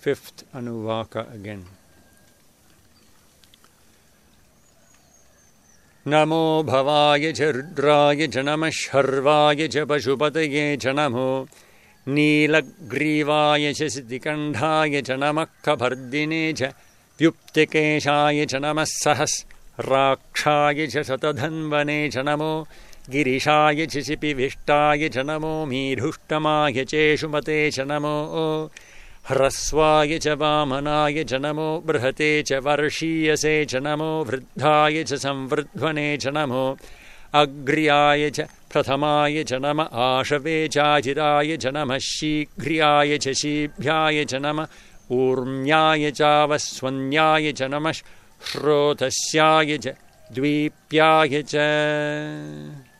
fifth Anuvaka again. Namo bhavaya cha rudraya cha namah sharvaya cha pashupataye cha namo Neelagrivaya cha siddhikandhaya cha namah kabhardine cha vyuptikeshaya cha namah sahasrakshaya cha satadhanvane cha namo Girishaya cha sipivishtaya cha namo Meedhushtamaya cheshumate cha namo Hrasvaya cha vamanaya cha namo Brhate cha varshiyase cha namo Vruddhaya cha samvrdhvane cha namo Agriyaya cha prathamaya cha nama Ashave cha ajiraya cha nama Shigriyaya cha shibhyaya cha nama Urmyaya cha vaswanyaya cha nama Shrotasyaya cha dvipyaya cha